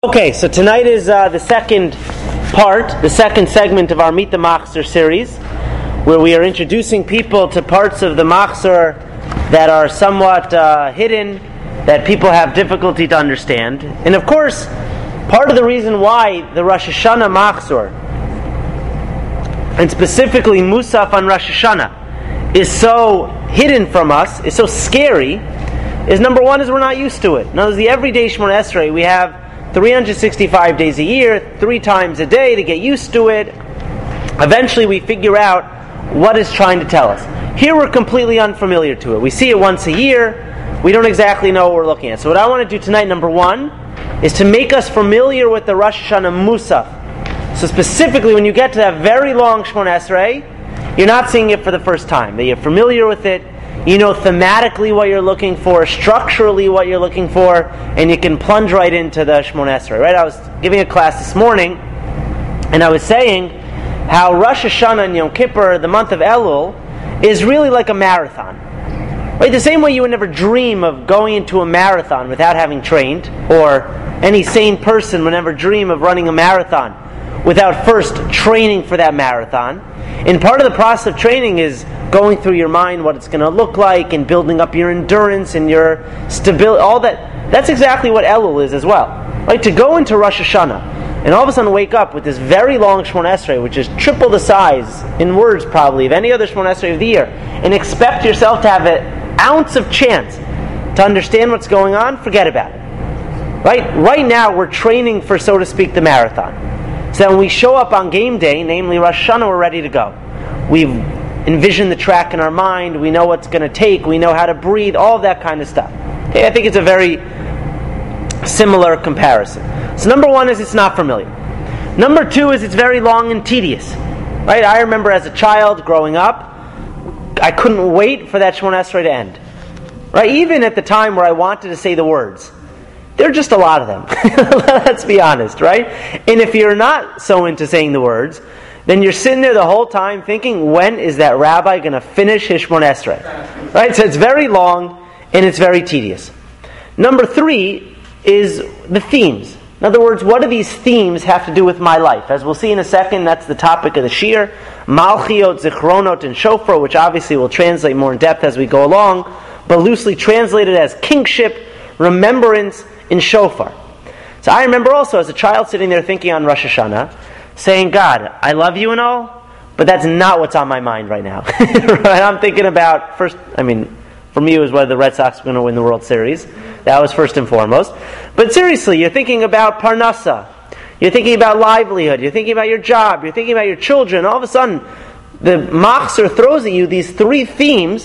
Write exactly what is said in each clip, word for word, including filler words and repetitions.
Okay, so tonight is uh, the second part, the second segment of our Meet the Machzor series, where we are introducing people to parts of the Machzor that are somewhat uh, hidden, that people have difficulty to understand. And of course, part of the reason why the Rosh Hashanah Machzor, and specifically Musaf on Rosh Hashanah, is so hidden from us, is so scary, is number one is we're not used to it. Now, the everyday Shemona Esrei, we have three hundred sixty-five days a year, three times a day to get used to it. Eventually we figure out what it's trying to tell us. Here we're completely unfamiliar to it. We see it once a year. We don't exactly know what we're looking at. So what I want to do tonight, number one, is to make us familiar with the Rosh Hashanah Musaf. So specifically, when you get to that very long Shemona Esrei, you're not seeing it for the first time. That you're familiar with it. You know thematically what you're looking for, structurally what you're looking for, and you can plunge right into the Shemona Esrei. Right? I was giving a class this morning, and I was saying how Rosh Hashanah and Yom Kippur, the month of Elul, is really like a marathon. Right? The same way you would never dream of going into a marathon without having trained, or any sane person would never dream of running a marathon without first training for that marathon. And part of the process of training is going through your mind what it's going to look like and building up your endurance and your stability, all that. That's exactly what Elul is as well. Right? To go into Rosh Hashanah and all of a sudden wake up with this very long Shemona Esrei, which is triple the size, in words probably, of any other Shemona Esrei of the year, and expect yourself to have an ounce of chance to understand what's going on, forget about it. Right? Right now we're training for, so to speak, the marathon. So that when we show up on game day, namely Rosh Hashanah, we're ready to go. We've envisioned the track in our mind, we know what's going to take, we know how to breathe, all of that kind of stuff. Okay, I think it's a very similar comparison. So number one is it's not familiar. Number two is it's very long and tedious. Right? I remember as a child growing up, I couldn't wait for that Shemona Esrei to end. Right? Even at the time where I wanted to say the words. There are just a lot of them. Let's be honest, right? And if you're not so into saying the words, then you're sitting there the whole time thinking, when is that rabbi going to finish his Shemona Esrei? Right? So it's very long and it's very tedious. Number three is the themes. In other words, what do these themes have to do with my life? As we'll see in a second, that's the topic of the Shir. Malchiot, Zichronot, and Shofar, which obviously we'll translate more in depth as we go along, but loosely translated as kingship, remembrance, in Shofar. So I remember also as a child sitting there thinking on Rosh Hashanah, saying, God, I love you and all, but that's not what's on my mind right now. Right? I'm thinking about, first, I mean, for me it was whether the Red Sox were going to win the World Series. That was first and foremost. But seriously, you're thinking about Parnasa. You're thinking about livelihood. You're thinking about your job. You're thinking about your children. All of a sudden, the Machzor throws at you these three themes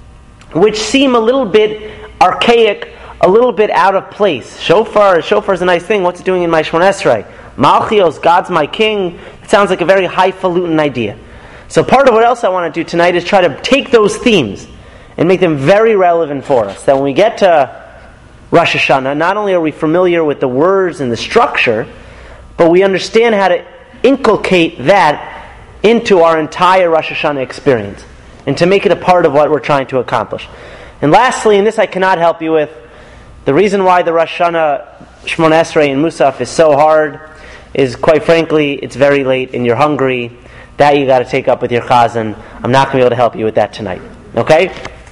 which seem a little bit archaic, a little bit out of place. Shofar, shofar is a nice thing. What's it doing in my Shemona Esrei? Malchios, God's my king. It sounds like a very highfalutin idea. So part of what else I want to do tonight is try to take those themes and make them very relevant for us. That when we get to Rosh Hashanah, not only are we familiar with the words and the structure, but we understand how to inculcate that into our entire Rosh Hashanah experience and to make it a part of what we're trying to accomplish. And lastly, and this I cannot help you with, the reason why the Rosh Hashanah Shemona Esrei and Musaf is so hard is, quite frankly, it's very late and you're hungry. That you got to take up with your chazan. I'm not going to be able to help you with that tonight. Okay?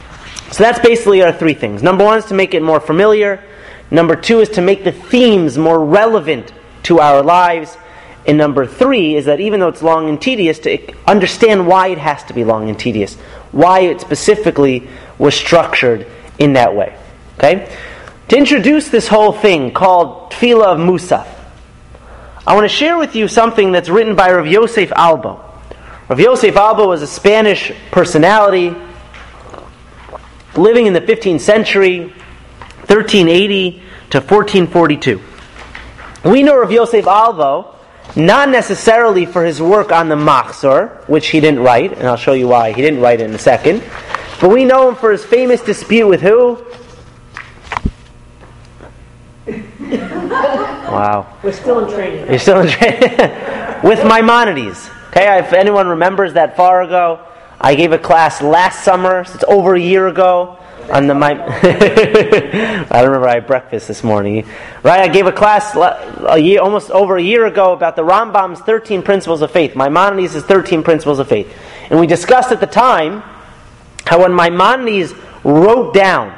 So that's basically our three things. Number one is to make it more familiar. Number two is to make the themes more relevant to our lives. And number three is that even though it's long and tedious, to understand why it has to be long and tedious. Why it specifically was structured in that way. Okay? To introduce this whole thing called Tefillah of Musaf, I want to share with you something that's written by Rav Yosef Albo. Rav Yosef Albo was a Spanish personality living in the fifteenth century, thirteen eighty to fourteen forty-two. We know Rav Yosef Albo not necessarily for his work on the Machzor, which he didn't write, and I'll show you why he didn't write it in a second, but we know him for his famous dispute with who? Wow. We're still in training. You're still in training. With Maimonides. Okay, if anyone remembers that far ago, I gave a class last summer, so it's over a year ago, on the my. I remember I had breakfast this morning. Right, I gave a class a year, almost over a year ago, about the Rambam's thirteen principles of faith. Maimonides' thirteen principles of faith, and we discussed at the time how when Maimonides wrote down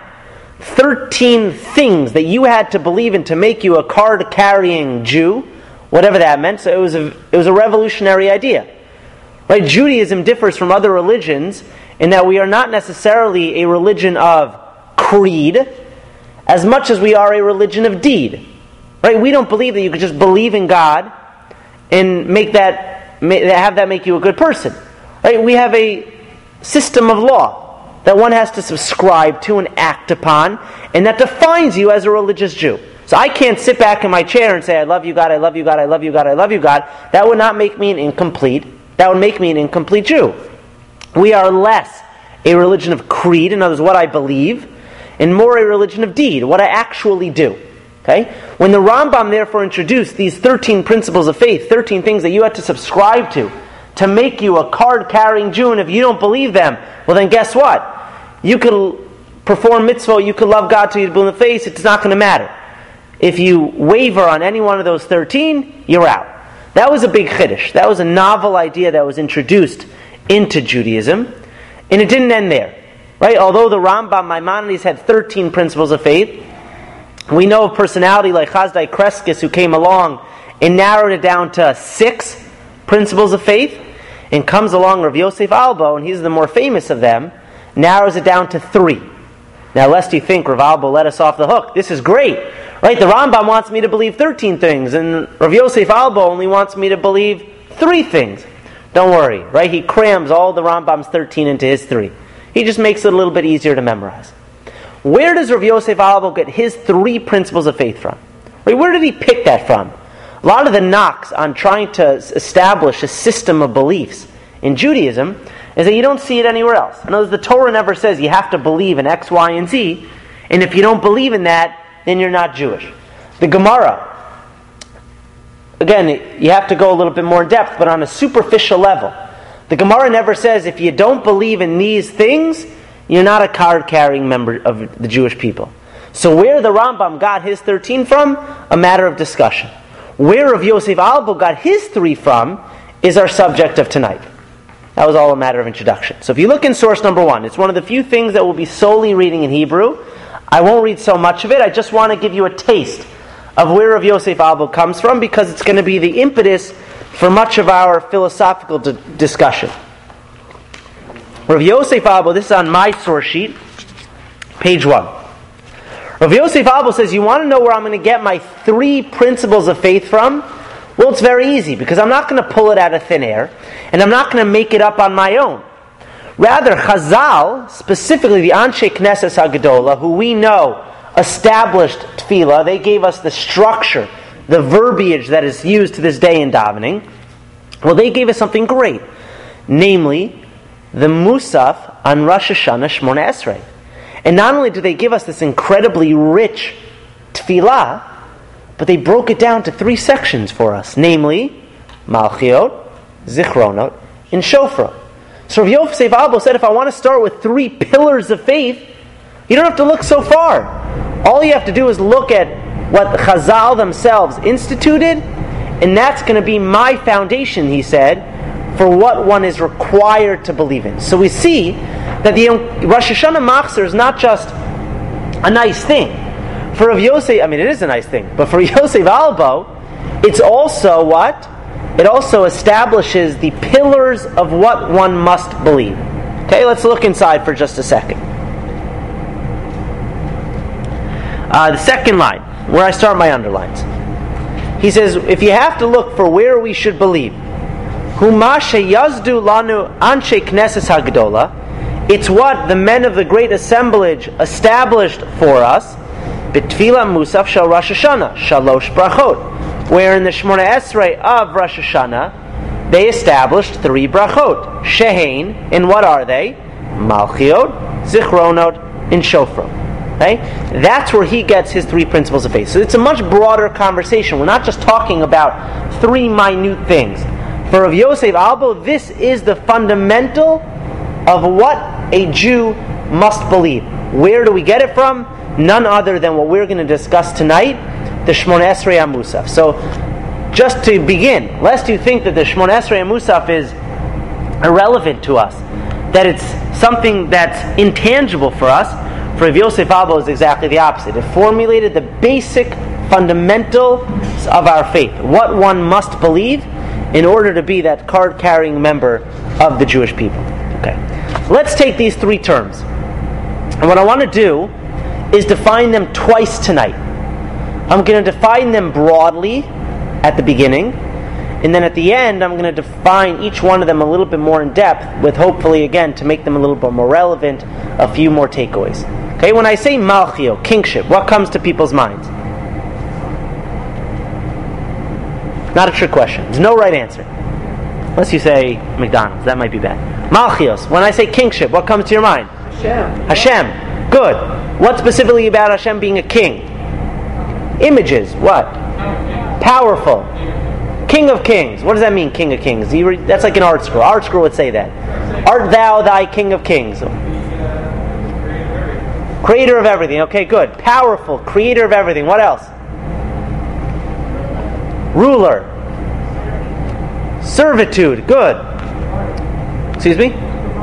thirteen things that you had to believe in to make you a card-carrying Jew, whatever that meant. So it was a it was a revolutionary idea. Right? Judaism differs from other religions in that we are not necessarily a religion of creed as much as we are a religion of deed. Right? We don't believe that you could just believe in God and make that have that make you a good person. Right? We have a system of law that one has to subscribe to and act upon, and that defines you as a religious Jew. So I can't sit back in my chair and say, I love you, God, I love you, God, I love you, God, I love you, God. That would not make me an incomplete. That would make me an incomplete Jew. We are less a religion of creed, in other words, what I believe, and more a religion of deed, what I actually do. Okay? When the Rambam therefore introduced these thirteen principles of faith, thirteen things that you had to subscribe to, to make you a card-carrying Jew, and if you don't believe them, well then guess what? You could perform mitzvah, you could love God till you're blue in the face, it's not going to matter. If you waver on any one of those thirteen, you're out. That was a big chiddush. That was a novel idea that was introduced into Judaism, and it didn't end there. Right? Although the Rambam Maimonides had thirteen principles of faith, we know a personality like Chazdai Kreskis who came along and narrowed it down to six principles of faith, and comes along Rav Yosef Albo, and he's the more famous of them, narrows it down to three. Now, lest you think Rav Albo let us off the hook, this is great. Right? The Rambam wants me to believe thirteen things, and Rav Yosef Albo only wants me to believe three things. Don't worry, right? He crams all the Rambam's thirteen into his three. He just makes it a little bit easier to memorize. Where does Rav Yosef Albo get his three principles of faith from? Right? Where did he pick that from? A lot of the knocks on trying to establish a system of beliefs in Judaism is that you don't see it anywhere else. In other words, the Torah never says you have to believe in X, Y, and Z, and if you don't believe in that, then you're not Jewish. The Gemara, again, you have to go a little bit more in depth, but on a superficial level, the Gemara never says if you don't believe in these things, you're not a card-carrying member of the Jewish people. So where the Rambam got his thirteen from, a matter of discussion. Where Rav Yosef Albo got his three from is our subject of tonight. That was all a matter of introduction. So if you look in source number one, it's one of the few things that we'll be solely reading in Hebrew. I won't read so much of it. I just want to give you a taste of where Rav Yosef Albo comes from, because it's going to be the impetus for much of our philosophical d- discussion. Rav Yosef Albo, this is on my source sheet, page one. Rav Yosef Albo says, you want to know where I'm going to get my three principles of faith from? Well, it's very easy, because I'm not going to pull it out of thin air, and I'm not going to make it up on my own. Rather, Chazal, specifically the Anshe Knesset HaGedola, who we know established tefillah, they gave us the structure, the verbiage that is used to this day in davening. Well, they gave us something great, namely the Musaf on Rosh Hashanah Shmona Esrei. And not only do they give us this incredibly rich tefillah, but they broke it down to three sections for us, namely Malchiot, Zichronot, and Shofrot. So Rav Yosef Albo said, if I want to start with three pillars of faith, you don't have to look so far. All you have to do is look at what Chazal themselves instituted, and that's going to be my foundation, he said, for what one is required to believe in. So we see that the Rosh Hashanah Machzor is not just a nice thing. For Rav Yosef, I mean, it is a nice thing, but for Yosef Albo, it's also what? It also establishes the pillars of what one must believe. Okay, let's look inside for just a second. Uh, the second line, where I start my underlines. He says, if you have to look for where we should believe, Huma sheyazdu lanu anshe knesses hagdola, it's what the men of the great assemblage established for us, B'tfila Musaf shal Rosh Hashanah, shalosh brachot, where in the Shmona Esrei of Rosh Hashanah, they established three brachot. Shehein, and what are they? Malchiot, Zichronot, and Shofrot. Okay? That's where he gets his three principles of faith. So it's a much broader conversation. We're not just talking about three minute things. For Rav Yosef Albo, this is the fundamental of what a Jew must believe. Where do we get it from? None other than what we're going to discuss tonight, the Shmoneh Esrei HaMusaf. So, just to begin, lest you think that the Shmoneh Esrei HaMusaf is irrelevant to us, that it's something that's intangible for us, for Rav Yosef Albo is exactly the opposite. It formulated the basic fundamentals of our faith, what one must believe in order to be that card-carrying member of the Jewish people. Okay, let's take these three terms. And what I want to do is define them twice tonight. I'm going to define them broadly at the beginning, and then at the end I'm going to define each one of them a little bit more in depth, with hopefully, again, to make them a little bit more relevant, a few more takeaways. Okay, when I say Malchio, kingship, what comes to people's minds? Not a trick question. There's no right answer. Unless you say McDonald's, that might be bad. Malchios, when I say kingship, what comes to your mind? Hashem. Hashem. Good. What specifically about Hashem being a king? Images. What? Powerful. King of kings. What does that mean, king of kings? You re- that's like an art scroll. Art scroll would say that. Art thou thy king of kings? Creator of everything. Okay, good. Powerful. Creator of everything. What else? Ruler. Servitude. Good. Excuse me?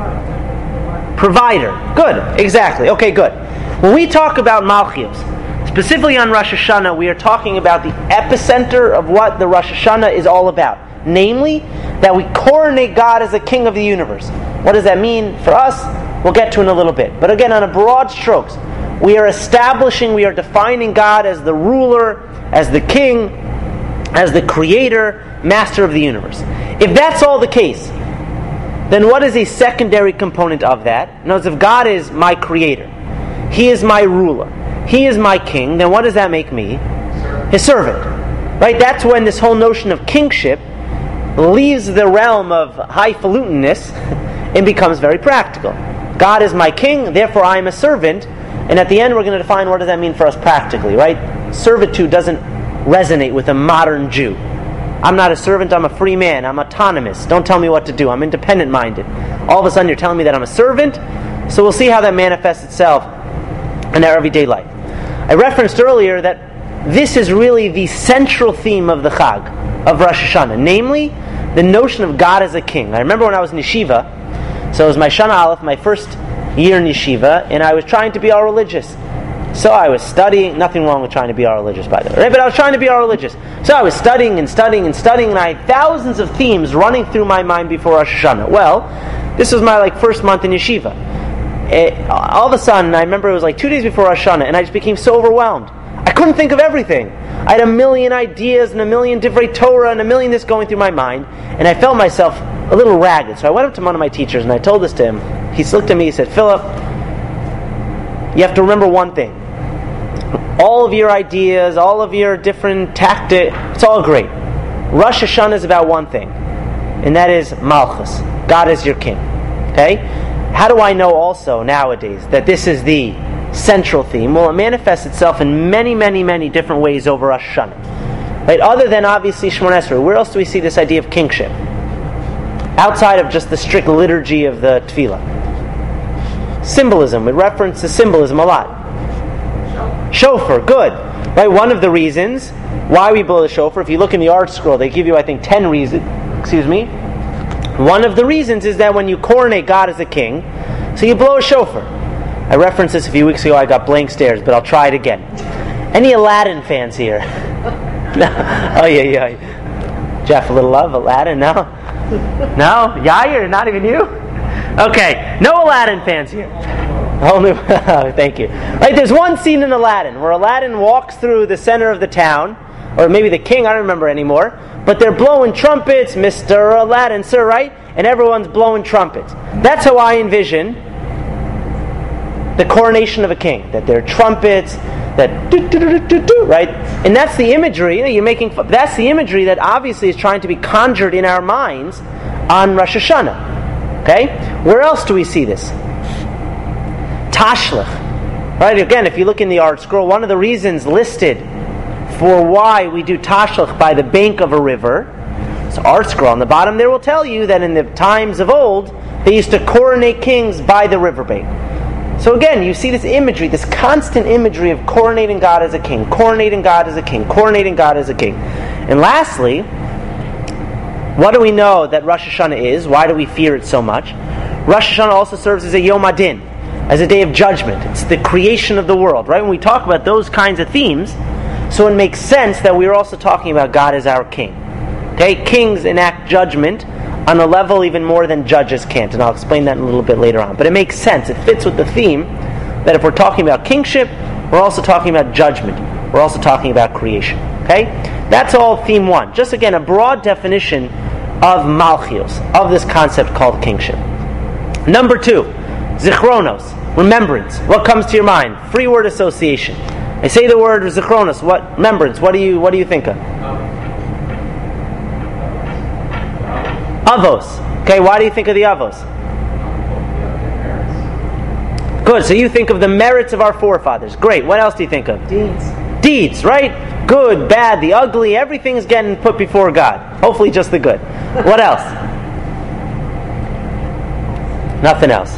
Provider. Good. Exactly. Okay, good. When we talk about Malchios, specifically on Rosh Hashanah, we are talking about the epicenter of what the Rosh Hashanah is all about. Namely, that we coronate God as the King of the universe. What does that mean for us? We'll get to in a little bit. But again, on a broad strokes, we are establishing, we are defining God as the ruler, as the king, as the creator, master of the universe. If that's all the case, then what is a secondary component of that? In other words, if God is my creator, He is my ruler, He is my king, then what does that make me? His servant. Right? That's when this whole notion of kingship leaves the realm of highfalutenness and becomes very practical. God is my king, therefore I am a servant, and at the end we're going to define what does that mean for us practically, right? Servitude doesn't resonate with a modern Jew. I'm not a servant, I'm a free man, I'm autonomous. Don't tell me what to do, I'm independent-minded. All of a sudden you're telling me that I'm a servant, so we'll see how that manifests itself in our everyday life. I referenced earlier that this is really the central theme of the Chag, of Rosh Hashanah, namely the notion of God as a king. I remember when I was in yeshiva, so it was my Shana Aleph, my first year in yeshiva, and I was trying to be all religious. So I was studying, nothing wrong with trying to be all religious, by the way, right? But I was trying to be all religious. So I was studying and studying and studying, and I had thousands of themes running through my mind before Rosh Hashanah. Well, this was my like first month in yeshiva. It, all of a sudden, I remember it was like two days before Rosh Hashanah, and I just became so overwhelmed. I couldn't think of everything. I had a million ideas and a million different Torah and a million this going through my mind, and I felt myself a little ragged. So I went up to one of my teachers and I told this to him. He looked at me, he said, Philip, you have to remember one thing. All of your ideas, all of your different tactics, it's all great. Rosh Hashanah is about one thing, and that is Malchus. God is your king. Okay? How do I know also nowadays that this is the central theme? Well, it manifests itself in many, many, many different ways over Rosh Hashanah. Right? Other than obviously Shmoneh Esrei, where else do we see this idea of kingship? Outside of just the strict liturgy of the Tefillah. Symbolism. We reference the symbolism a lot. Shofar, good. Right? One of the reasons why we blow the shofar, if you look in the art scroll, they give you, I think, ten reasons. Excuse me. One of the reasons is that when you coronate God as a king, so you blow a shofar. I referenced this a few weeks ago, I got blank stares, but I'll try it again. Any Aladdin fans here? No? Oh, yeah, yeah. Jeff, a little love, Aladdin, no? No? Yair, not even you? Okay, no Aladdin fans here. Whole new, thank you. Right, there's one scene in Aladdin where Aladdin walks through the center of the town, or maybe the king, I don't remember anymore, but they're blowing trumpets, Mister Aladdin, sir, right? And everyone's blowing trumpets. That's how I envision the coronation of a king. That there are trumpets, that do, do, do, do, do, right? And that's the imagery, you know, you're making, that's the imagery that obviously is trying to be conjured in our minds on Rosh Hashanah. Okay? Where else do we see this? Tashlich. Right? Again, if you look in the art scroll, one of the reasons listed for why we do Tashlich by the bank of a river, so art scroll on the bottom there will tell you that in the times of old, they used to coronate kings by the riverbank. So again, you see this imagery, this constant imagery of coronating God as a king, coronating God as a king, coronating God as a king. And lastly, what do we know that Rosh Hashanah is? Why do we fear it so much? Rosh Hashanah also serves as a Yom Adin, as a day of judgment. It's the creation of the world, right? When we talk about those kinds of themes, so it makes sense that we're also talking about God as our king. Okay, kings enact judgment on a level even more than judges can't, and I'll explain that in a little bit later on. But it makes sense. It fits with the theme that if we're talking about kingship, we're also talking about judgment. We're also talking about creation. Okay? That's all theme one. Just again, a broad definition of Malchios, of this concept called kingship. Number two, Zichronos, remembrance. What comes to your mind? Free word association. I say the word Zichronos, what remembrance, what do you what do you think of? Avos. Okay, why do you think of the Avos? Good, so you think of the merits of our forefathers. Great, what else do you think of? Deeds. Deeds, right? Good, bad, the ugly, everything's getting put before God. Hopefully just the good. What else? Nothing else.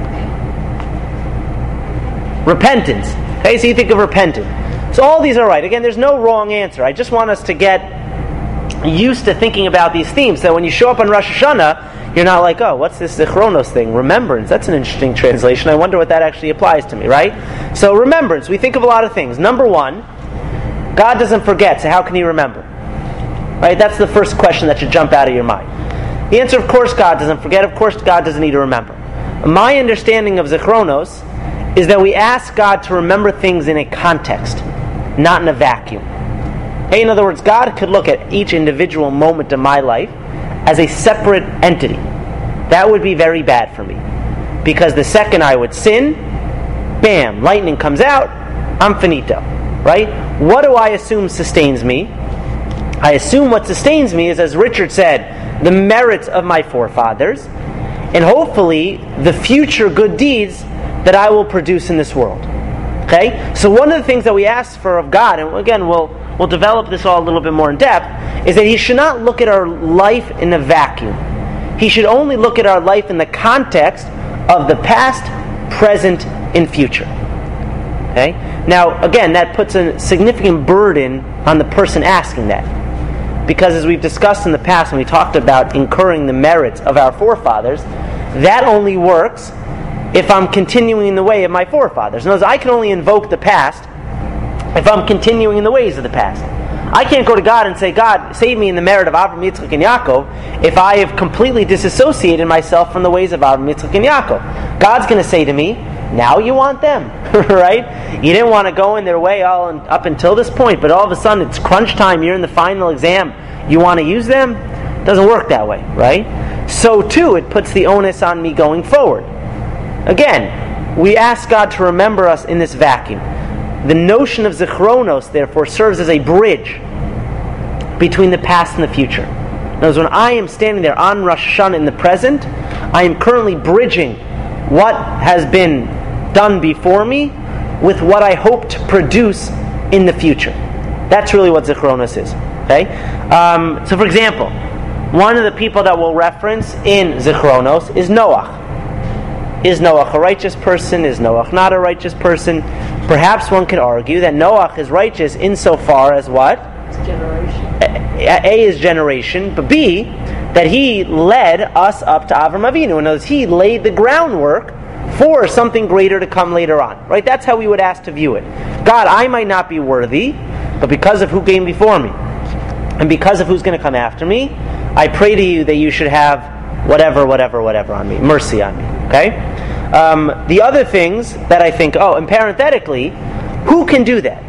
Repentance. Okay, so you think of repentance. So all these are right. Again, there's no wrong answer. I just want us to get used to thinking about these themes, so when you show up on Rosh Hashanah, you're not like, oh, what's this Zichronos thing? Remembrance. That's an interesting translation. I wonder what that actually applies to me, right? So remembrance, we think of a lot of things. Number one, God doesn't forget, so how can He remember? Right? That's the first question that should jump out of your mind. The answer, of course, God doesn't forget. Of course, God doesn't need to remember. My understanding of Zichronos is that we ask God to remember things in a context, not in a vacuum. Hey, in other words, God could look at each individual moment of my life as a separate entity. That would be very bad for me. Because the second I would sin, bam, lightning comes out, I'm finito. Right? What do I assume sustains me? I assume what sustains me is, as Richard said, the merits of my forefathers, and hopefully the future good deeds that I will produce in this world. Okay? So one of the things that we ask for of God, and again, we'll we'll develop this all a little bit more in depth, is that He should not look at our life in a vacuum. He should only look at our life in the context of the past, present, and future. Okay? Now, again, that puts a significant burden on the person asking that. Because as we've discussed in the past when we talked about incurring the merits of our forefathers, that only works if I'm continuing in the way of my forefathers. In other words, I can only invoke the past if I'm continuing in the ways of the past. I can't go to God and say, God, save me in the merit of Avraham, Yitzchak, and Yaakov, if I have completely disassociated myself from the ways of Avraham, Yitzchak, and Yaakov. God's going to say to me, now you want them, right? You didn't want to go in their way all in, up until this point, but all of a sudden it's crunch time, you're in the final exam, you want to use them? It doesn't work that way, right? So too, it puts the onus on me going forward. Again, we ask God to remember us in this vacuum. The notion of Zichronos, therefore, serves as a bridge between the past and the future. In other words, when I am standing there on Rosh Hashanah in the present, I am currently bridging what has been done before me with what I hope to produce in the future. That's really what Zichronos is. Okay? Um, so, for example, one of the people that we'll reference in Zichronos is Noach. Is Noach a righteous person? Is Noach not a righteous person? Perhaps one could argue that Noach is righteous insofar as what? It's generation. A, A is generation, but B, that he led us up to Avram Avinu. In other words, he laid the groundwork for something greater to come later on. Right? That's how we would ask to view it. God, I might not be worthy, but because of who came before me, and because of who's going to come after me, I pray to you that you should have whatever, whatever, whatever on me. Mercy on me. Okay? Um, the other things that I think, oh, and parenthetically, who can do that?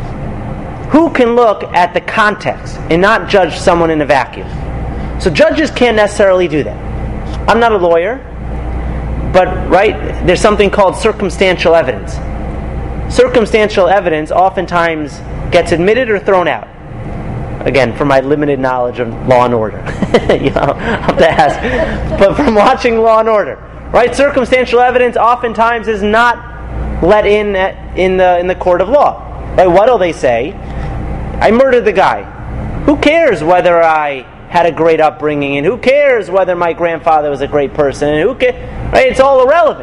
Who can look at the context and not judge someone in a vacuum? So judges can't necessarily do that. I'm not a lawyer, but, right, there's something called circumstantial evidence. Circumstantial evidence oftentimes gets admitted or thrown out. Again, from my limited knowledge of Law and Order. you know, I'll have to ask. But from watching Law and Order, right? Circumstantial evidence oftentimes is not let in at, in the in the court of law. Right? What'll they say? I murdered the guy. Who cares whether I had a great upbringing, and who cares whether my grandfather was a great person, and who cares? Right? It's all irrelevant.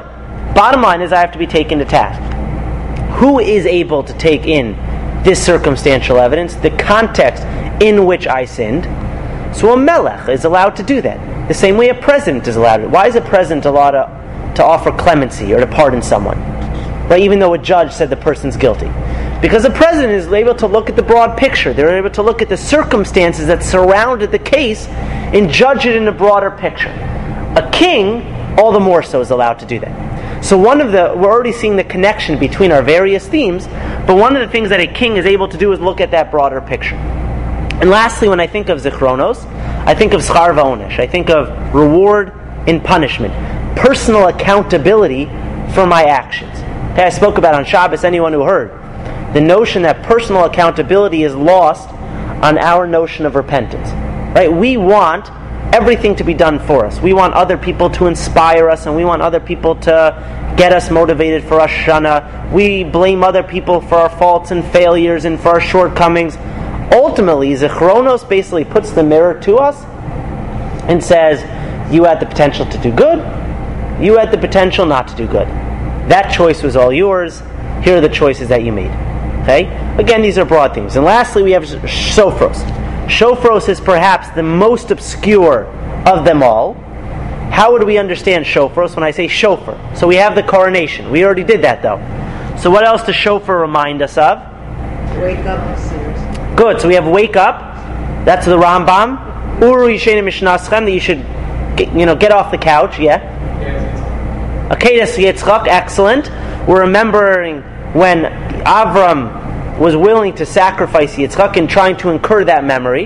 Bottom line is I have to be taken to task. Who is able to take in this circumstantial evidence, the context in which I sinned? So a melech is allowed to do that. The same way a president is allowed to. Why is a president allowed to, to offer clemency or to pardon someone? Right? Even though a judge said the person's guilty. Because the president is able to look at the broad picture. They're able to look at the circumstances that surrounded the case and judge it in a broader picture. A king, all the more so, is allowed to do that. So one of the, we're already seeing the connection between our various themes, but one of the things that a king is able to do is look at that broader picture. And lastly, when I think of zichronos, I think of schar va'onesh. I think of reward and punishment. Personal accountability for my actions. Okay, I spoke about on Shabbos, anyone who heard, the notion that personal accountability is lost on our notion of repentance. Right? We want everything to be done for us. We want other people to inspire us, and we want other people to get us motivated for Rosh Hashanah. We blame other people for our faults and failures and for our shortcomings. Ultimately, Zichronos basically puts the mirror to us and says, you had the potential to do good, you had the potential not to do good. That choice was all yours. Here are the choices that you made. Okay? Again, these are broad themes. And lastly, we have Shofros. Shofros is perhaps the most obscure of them all. How would we understand Shofros when I say shofar? So we have the coronation. We already did that, though. So what else does shofar remind us of? Wake up, sinners. Good. So we have wake up. That's the Rambam. Uru yishena mishnaschem, that you should, get, you know, get off the couch. Yeah. Akedas Yitzchak. Excellent. We're remembering when Avram was willing to sacrifice Yitzchak and trying to incur that memory.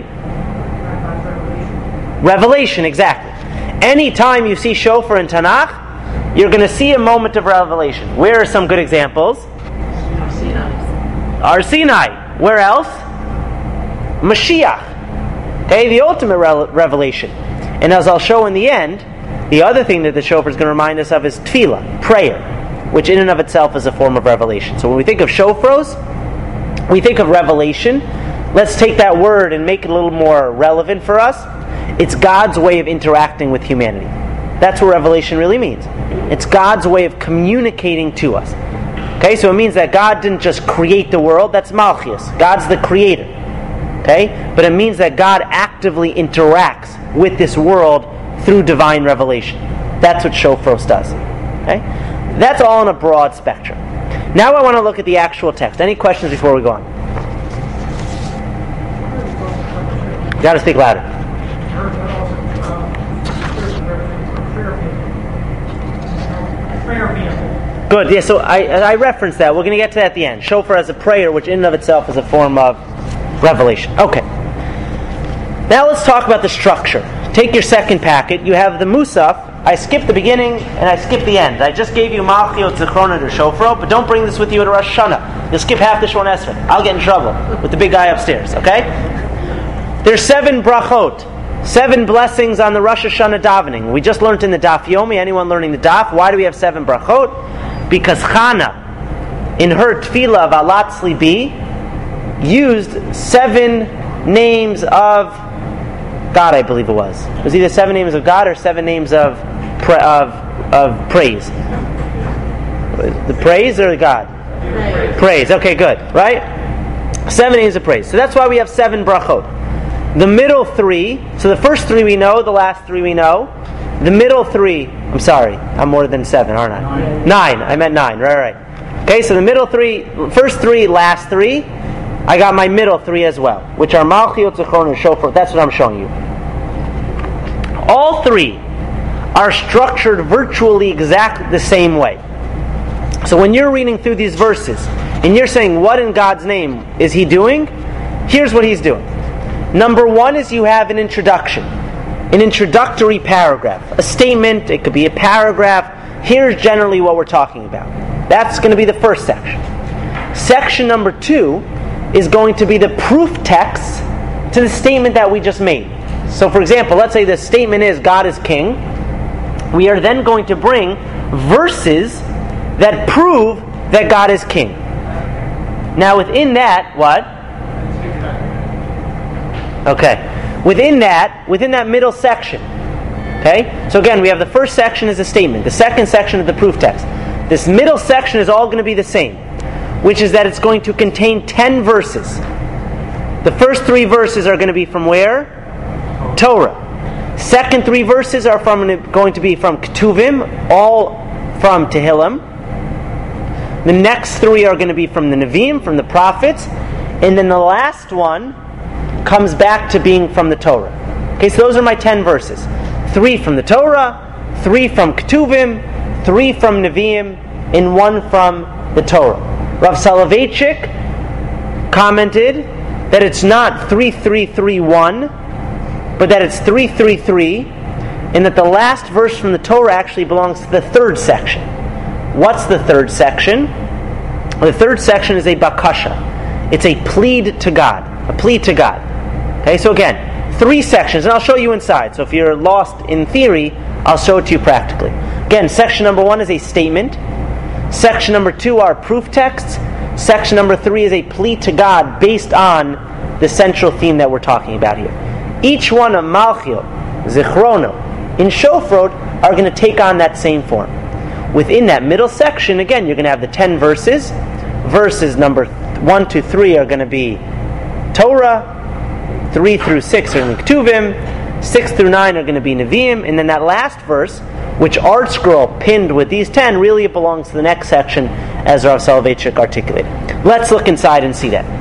Revelation, exactly. Anytime you see shofar in Tanakh, you're going to see a moment of revelation. Where are some good examples? Har Sinai. Har Sinai. Where else? Mashiach. Okay, the ultimate re- revelation. And as I'll show in the end, the other thing that the shofar is going to remind us of is tefillah, prayer, which in and of itself is a form of revelation. So when we think of shofros, we think of revelation. Let's take that word and make it a little more relevant for us. It's God's way of interacting with humanity. That's what revelation really means. It's God's way of communicating to us. Okay, so it means that God didn't just create the world. That's Malchus. God's the creator. Okay, but it means that God actively interacts with this world through divine revelation. That's what shofros does. Okay, that's all in a broad spectrum. Now I want to look at the actual text. Any questions before we go on? You got to speak louder. Good. Yeah. So I I referenced that. We're going to get to that at the end. Shofar as a prayer, which in and of itself is a form of revelation. Okay. Now let's talk about the structure. Take your second packet. You have the Musaf. I skipped the beginning and I skipped the end. I just gave you Malchiot, Zichrono, or Shofro, but don't bring this with you at Rosh Hashanah. You'll skip half the Shemona Esrei. I'll get in trouble with the big guy upstairs. Okay? There's seven brachot, seven blessings on the Rosh Hashanah davening. We just learned in the Daf Yomi. Anyone learning the Daf? Why do we have seven brachot? Because Chana, in her tefillah of Alat Slibi, used seven names of God, I believe it was. It was either seven names of God or seven names of pra- of of praise. The praise or God? Praise. Praise. Okay, good. Right? Seven names of praise. So that's why we have seven brachot. The middle three, so the first three we know, the last three we know. The middle three, I'm sorry, I'm more than seven, aren't I? Nine. Nine. I meant nine. Right, right. Okay, so the middle three, first three, last three, I got my middle three as well, which are Malchiot, Zichron, and Shofar. That's what I'm showing you. All three are structured virtually exactly the same way. So when you're reading through these verses, and you're saying, what in God's name is He doing? Here's what He's doing. Number one is you have an introduction. An introductory paragraph. A statement, it could be a paragraph. Here's generally what we're talking about. That's going to be the first section. Section number two is going to be the proof text to the statement that we just made. So for example, let's say the statement is God is king. We are then going to bring verses that prove that God is king. Now within that, what? Okay. Within that, within that middle section. Okay? So again, we have the first section is a statement. The second section is the proof text. This middle section is all going to be the same, which is that it's going to contain ten verses. The first three verses are going to be from where? Torah. Second three verses are from going to be from Ketuvim, all from Tehillim. The next three are going to be from the Nevi'im, from the prophets, and then the last one comes back to being from the Torah. Okay, so those are my ten verses. Three from the Torah, three from Ketuvim, three from Nevi'im, and one from the Torah. Rav Soloveitchik commented that it's not three three three one, but that it's three three three, and that the last verse from the Torah actually belongs to the third section. What's the third section? The third section is a bakasha. It's a plead to God. A plea to God. Okay, so again, three sections, and I'll show you inside. So if you're lost in theory, I'll show it to you practically. Again, section number one is a statement. Section number two are proof texts. Section number three is a plea to God based on the central theme that we're talking about here. Each one of Malchiot, Zichrono, and Shofrot are going to take on that same form. Within that middle section, again, you're going to have the ten verses. Verses number one to three are going to be Torah. Three through six are going to be Ketuvim. Six through nine are going to be Nevi'im. And then that last verse, which Art Scroll pinned with these ten, really belongs to the next section, as Rav Soloveitchik articulated. Let's look inside and see that.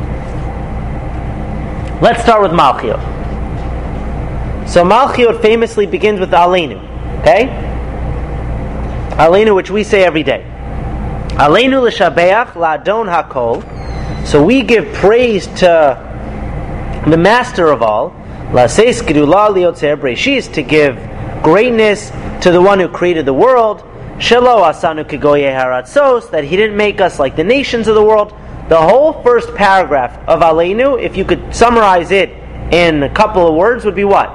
Let's start with Malchiot. So Malchiot famously begins with Aleinu. Okay? Aleinu, which we say every day. Aleinu l'shabeach la'adon hakol. So we give praise to the master of all. La'seis gedula liotzer breshis, to give greatness to the one who created the world. Shelo asanu kegoye haratzos, that he didn't make us like the nations of the world. The whole first paragraph of Aleinu, if you could summarize it in a couple of words, would be what?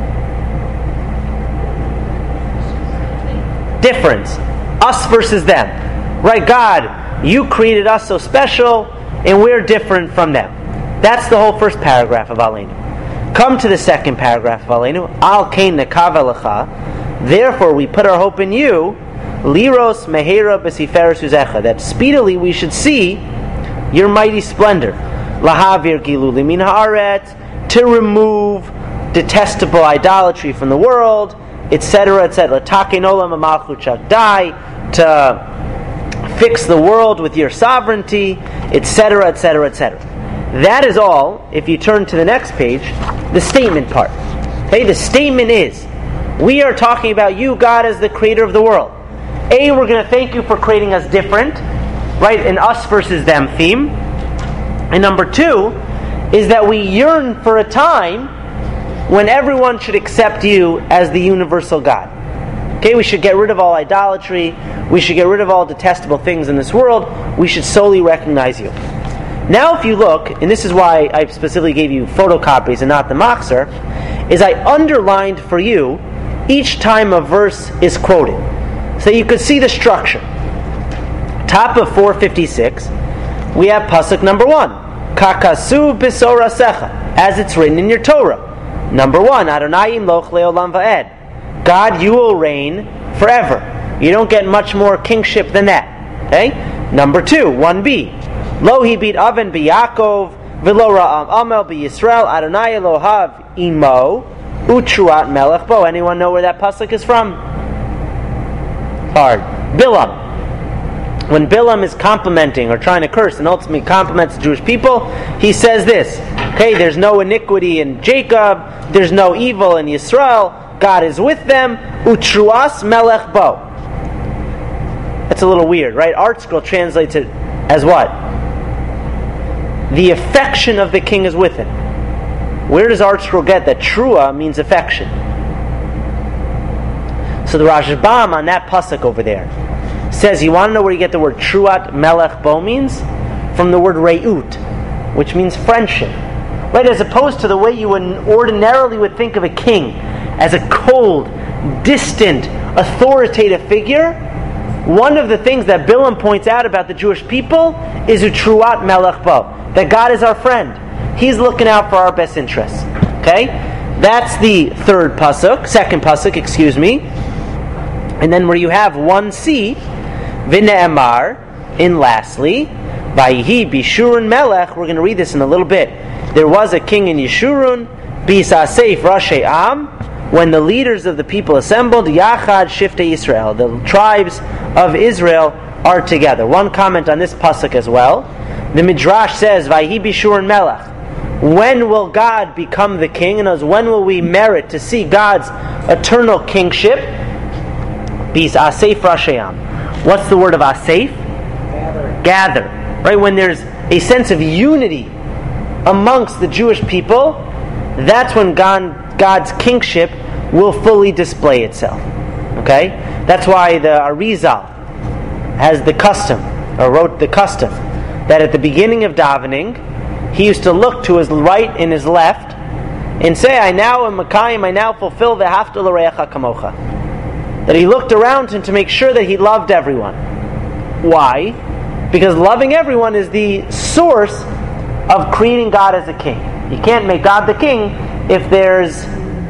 Difference. Us versus them. Right, God, you created us so special, and we're different from them. That's the whole first paragraph of Aleinu. Come to the second paragraph of Aleinu. Al kein nekava lecha. Therefore we put our hope in you. Liros mehera b'siferes uzecha. That speedily we should see your mighty splendor. Lahavir giluli min haaretz. To remove detestable idolatry from the world, et cetera, et cetera. Taken olam amalchut shakdai, to fix the world with your sovereignty, et cetera, et cetera, et cetera. That is all. If you turn to the next page, the statement part. Okay, the statement is, we are talking about you, God, as the creator of the world. A, we're going to thank you for creating us different, right? An us versus them theme. And number two is that we yearn for a time when everyone should accept you as the universal God. Okay, we should get rid of all idolatry. We should get rid of all detestable things in this world. We should solely recognize you. Now if you look, and this is why I specifically gave you photocopies and not the Machzor, is I underlined for you each time a verse is quoted. So you could see the structure. Top of four fifty-six, we have pasuk number one. Kakasu b'sorasecha, as it's written in your Torah. Number one, Adonai imloch le'olam va'ed. God, you will reign forever. You don't get much more kingship than that. Okay? Number two, one b. Lo hi bit aven b'Yakov, v'lo ra'am amel b'Yisrael, Adonai Elohav imo, utruat melech bo. Anyone know where that pasuk is from? Hard. Bilam. When Bilam is complimenting or trying to curse and ultimately compliments the Jewish people, he says this. Okay, there's no iniquity in Jacob, there's no evil in Yisrael, God is with them, utruas melech bo. That's a little weird, right? Art Scroll translates it as what? The affection of the king is with him. Where does Art Scroll get that trua means affection? So the Rashbam on that pasuk over there says, you want to know where you get the word truat melech bo means? From the word re'ut, which means friendship. Right, as opposed to the way you would ordinarily would think of a king as a cold, distant, authoritative figure. One of the things that Bilam points out about the Jewish people is utruat melech bo, that God is our friend. He's looking out for our best interests. Okay? That's the third pasuk, second pasuk, excuse me. And then where you have one c, V'ne'emar, and lastly, Vayihi Bishurun Melech, we're going to read this in a little bit. There was a king in Yeshurun, Bisasef Rashi Am, when the leaders of the people assembled, Yachad Shiftei Yisrael, the tribes of Israel are together. One comment on this pasuk as well. The Midrash says, Vayihi Bishurun Melech. When will God become the king? And as when will we merit to see God's eternal kingship? Bis Asef Rasheam. What's the word of Asef? Gather. Gather. Right? When there's a sense of unity amongst the Jewish people, that's when God, God's kingship will fully display itself. Okay? That's why the Arizal has the custom, or wrote the custom, that at the beginning of davening, he used to look to his right and his left and say, I now am Makayim, I now fulfill the V'ahavta l'reacha kamocha. That he looked around him to make sure that he loved everyone. Why? Because loving everyone is the source of creating God as a king. You can't make God the king if there's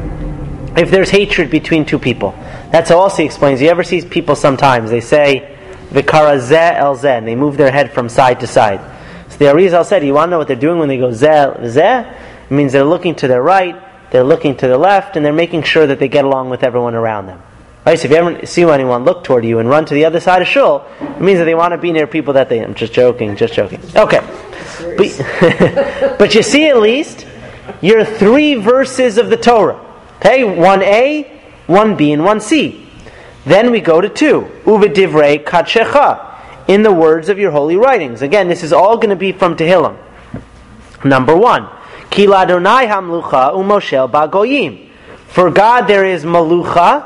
if there's hatred between two people. That's how also he explains. You ever see people sometimes, they say, V'kara zeh el zeh, and they move their head from side to side. So the Arizal said, you want to know what they're doing when they go zeh, zeh? It means they're looking to their right, they're looking to the left, and they're making sure that they get along with everyone around them. Right? So if you ever see anyone look toward you and run to the other side of shul, it means that they want to be near people that they... I'm just joking, just joking. Okay. But, but you see at least, your three verses of the Torah. Okay? One A, one B, and one C. Then we go to two. Uvedivrei kadshecha. In the words of your holy writings. Again, this is all going to be from Tehillim. Number one. Ki l'Adonai hamlucha u'moshel ba'goyim. For God there is malucha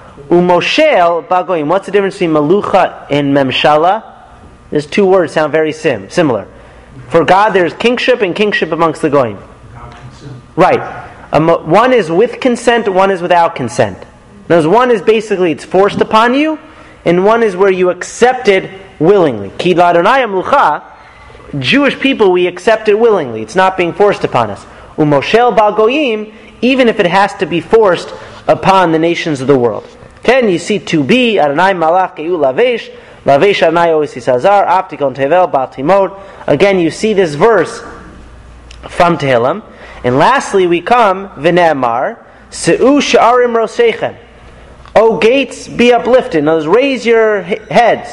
u'moshel ba'goyim. What's the difference between malucha and memshala? There's two words sound very sim, similar. For God there is kingship and kingship amongst the goyim. Right. Um, one is with consent, one is without consent. Now, one is basically it's forced upon you, and one is where you accept it willingly. Ki l'Adonai hamlucha, Jewish people, we accept it willingly. It's not being forced upon us. U'moshel ba'goyim, even if it has to be forced upon the nations of the world. Okay, and you see two B, Adonai malach ke'u lavesh, lavesh Adonai ois hazar, aptikon tevel, ba'al timod. Again, you see this verse from Tehillim. And lastly, we come, v'ne'emar, se'u sha'arim roseichem. O gates, be uplifted. In other words, raise your heads.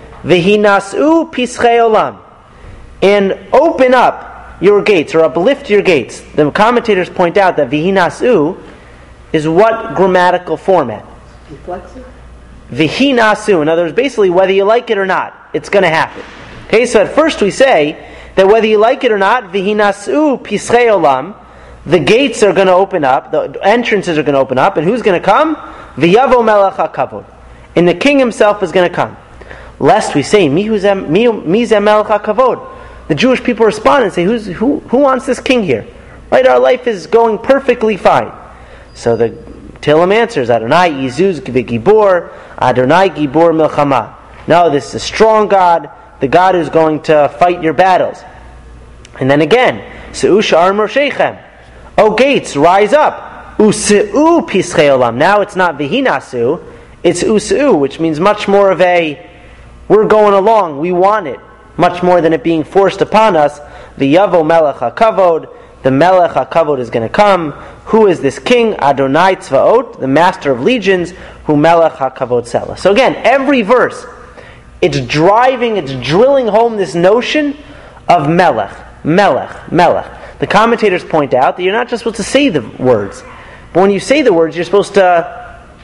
V'hinas'u pischei olam. And open up your gates, or uplift your gates. The commentators point out that v'hinas'u is what grammatical format? Reflexive? V'hinas'u. In other words, basically, whether you like it or not, it's going to happen. Okay, so at first we say that whether you like it or not, v'hinas'u pischei olam, the gates are going to open up, the entrances are going to open up, and who's going to come? V'yavo melech hakavod. And the king himself is going to come. Lest we say, mi zeh melech hakavod. The Jewish people respond and say, Who's, who, who wants this king here? Right, our life is going perfectly fine. So the Tehillim answers, Adonai Yizuz v'gibor, Adonai gibor milchama. No, this is a strong God, the God who's going to fight your battles. And then again, Se'u sha'ar morsheichem. O gates, rise up. U'se'u pischei olam. Now it's not v'hinasu, it's u'se'u, which means much more of a, we're going along, we want it. Much more than it being forced upon us. V'yavo melech hakavod. The melech hakavod is going to come. Who is this king? Adonai tzvaot, the master of legions, who melech hakavod sela. So again, every verse, it's driving, it's drilling home this notion of melech, melech, melech. The commentators point out that you're not just supposed to say the words. But when you say the words, you're supposed to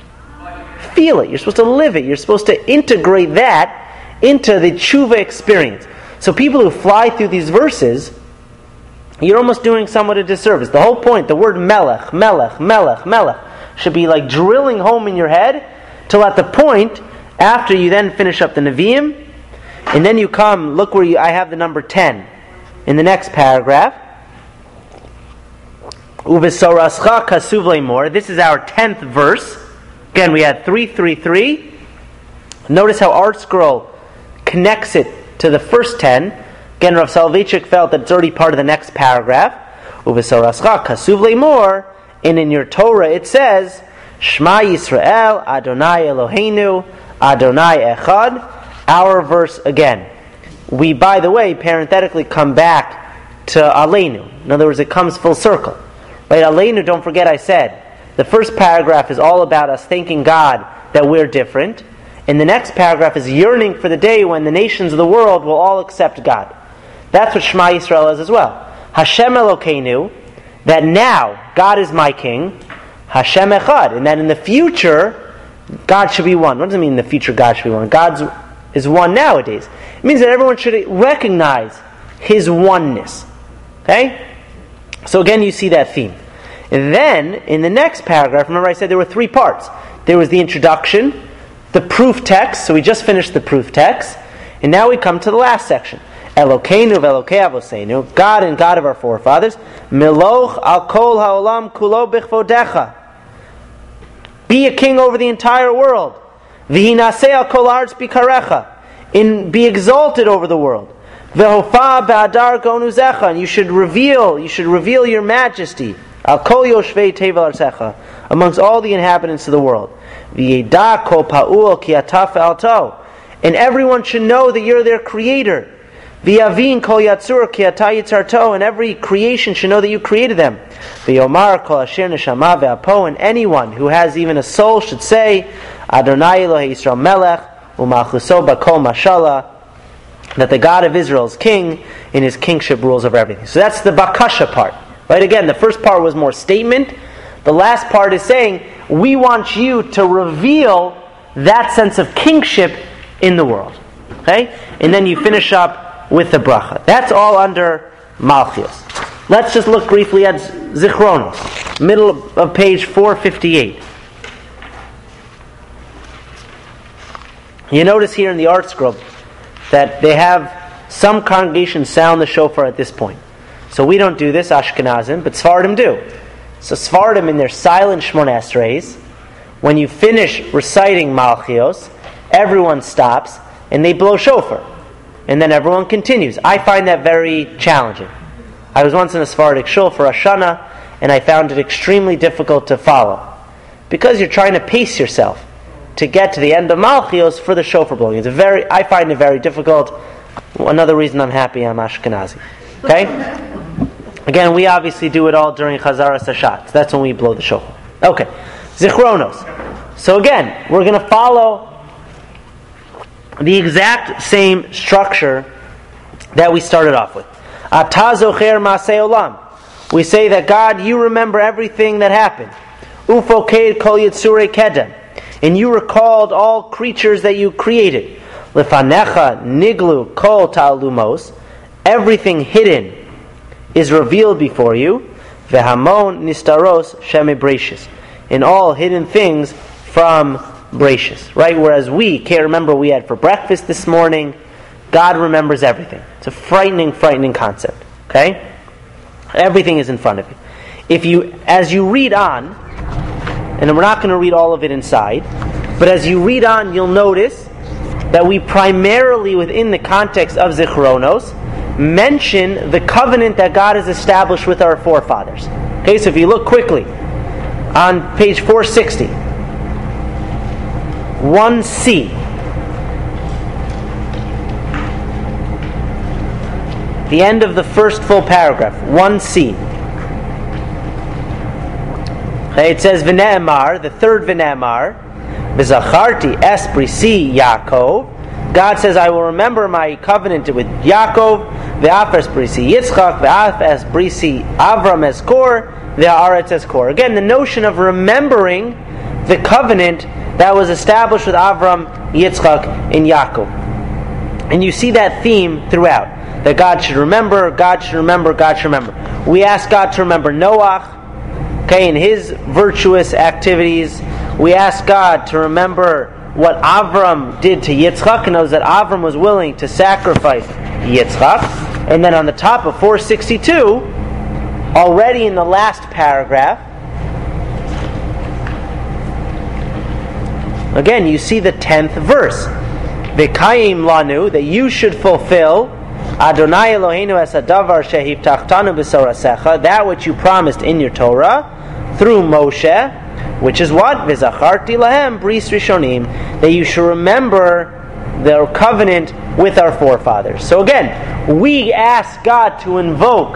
feel it. You're supposed to live it. You're supposed to integrate that into the tshuva experience. So people who fly through these verses, you're almost doing somewhat a disservice. The whole point, the word melech, melech, melech, melech, should be like drilling home in your head till at the point, after you then finish up the Nevi'im, and then you come, look where you, I have the number ten in the next paragraph. Uvesorascha kasuv leimor. This is our tenth verse. Again, we had three, three, three. Notice how Art Scroll connects it to the first ten. Again, Rav Soloveitchik felt that it's already part of the next paragraph. Uvesorascha kasuv leimor. And in your Torah it says, Shema Yisrael, Adonai Eloheinu, Adonai Echad. our verse again. We, by the way, parenthetically come back to Aleinu. In other words, it comes full circle. Right? Aleinu, don't forget I said, the first paragraph is all about us thanking God that we're different. And the next paragraph is yearning for the day when the nations of the world will all accept God. That's what Shema Yisrael is as well. Hashem Elokeinu, that now God is my king. Hashem Echad, and that in the future God should be one. What does it mean in the future God should be one? God is one nowadays. It means that everyone should recognize His oneness. Okay? So again, you see that theme. And then, in the next paragraph, remember I said there were three parts. There was the introduction, the proof text, so we just finished the proof text, and now we come to the last section. Elokeinu v'Elokei Avoseinu, God and God of our forefathers, Miloch al kol ha'olam kulo b'chvodecha. Be a king over the entire world. V'hinasei al kol ha'aretz bikarecha. In be exalted over the world. V'hofa ba'adar gonuzecha, and you should reveal, you should reveal your majesty. Al kol yoshvei tevel artzecha, amongst all the inhabitants of the world. V'yeda kol pa'ul ki ataf alto, and everyone should know that you're their creator. V'yavin kol yatzur ki ata yitzarto, and every creation should know that you created them. V'yomar kol asher neshama ve'apo, and anyone who has even a soul should say, Adonai Elohei Yisrael melech u'malchuso b'kol mashala, that the God of Israel is king, and His kingship rules over everything. So that's the bakasha part. Right? Again, the first part was more statement. The last part is saying, we want you to reveal that sense of kingship in the world. Okay? And then you finish up with the bracha. That's all under Malchios. Let's just look briefly at Zichronos, middle of page four fifty-eight. You notice here in the art scroll that they have some congregations sound the shofar at this point. So we don't do this, Ashkenazim, but Sephardim do. So Sephardim, in their silent Shmoneh Esreis, when you finish reciting Malchios, everyone stops and they blow shofar. And then everyone continues. I find that very challenging. I was once in a Sephardic shul for Hashanah, and I found it extremely difficult to follow. Because you're trying to pace yourself to get to the end of Malchios for the shofar blowing. It's a very, I find it very difficult. Another reason I'm happy I'm Ashkenazi. Okay? Again, we obviously do it all during Chazaras Hashatz. That's when we blow the shofar. Okay. Zichronos. So again, we're going to follow the exact same structure that we started off with. Ata zocher ma'asei olam. We say that God, you remember everything that happened. Ufoked kol yitzurei kedem. And you recalled all creatures that you created. Lefanecha niglu kol ta'alumos. Everything hidden is revealed before you. Vehamon nistaros sheme brachis. In all hidden things from Brachis, right? Whereas we can't remember what we had for breakfast this morning, God remembers everything. It's a frightening, frightening concept. Okay? Everything is in front of you. If you, as you read on, and we're not going to read all of it inside, but as you read on, you'll notice that we primarily, within the context of Zichronos, mention the covenant that God has established with our forefathers. Okay, so if you look quickly on page four sixty, one C. The end of the first full paragraph, one C. Okay, it says V'ne'emar, the third V'ne'emar, V'zacharti es brisi Yaakov. God says, I will remember my covenant with Yaakov, V'af es brisi Yitzchak, V'af es brisi Avram es kor, V'ha'aretz es kor. Again, the notion of remembering the covenant that was established with Avram, Yitzchak, and Yaakov. And you see that theme throughout. That God should remember, God should remember, God should remember. We ask God to remember Noach, okay, in his virtuous activities. We ask God to remember what Avram did to Yitzchak, and knows that Avram was willing to sacrifice Yitzchak. And then on the top of four sixty-two, already in the last paragraph, again, you see the tenth verse. V'kayim lanu, that you should fulfill Adonai Eloheinu es hadavar shehivtachtanu b'sorasecha, that which you promised in your Torah, through Moshe, which is what? V'zacharti lahem bris rishonim, that you should remember the covenant with our forefathers. So again, we ask God to invoke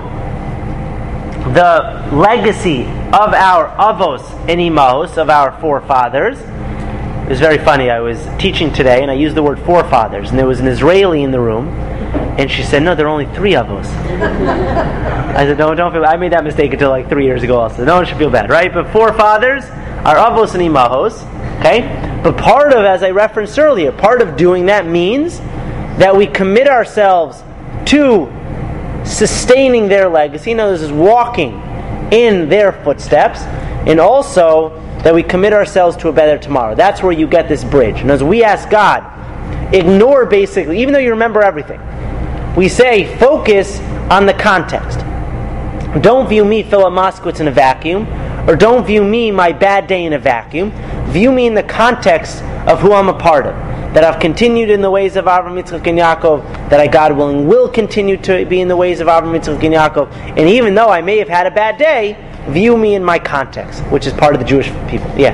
the legacy of our avos and imahos, of our forefathers. It was very funny. I was teaching today, and I used the word forefathers, and there was an Israeli in the room, and she said, "No, there are only three avos." I said, "No, don't feel bad." I made that mistake until like three years ago also. No one should feel bad, right? But forefathers are avos and imahos, okay? But part of, as I referenced earlier, part of doing that means that we commit ourselves to sustaining their legacy. In other words, walking in their footsteps, and also that we commit ourselves to a better tomorrow. That's where you get this bridge. And as we ask God, ignore basically, even though you remember everything, we say focus on the context. Don't view me, Philip Moskowitz, in a vacuum, or don't view me, my bad day, in a vacuum. View me in the context of who I'm a part of. That I've continued in the ways of Avraham, Yitzchak, and Yaakov, that I, God willing, will continue to be in the ways of Avraham, Yitzchak, and Yaakov. And even though I may have had a bad day, view me in my context, which is part of the Jewish people. Yeah.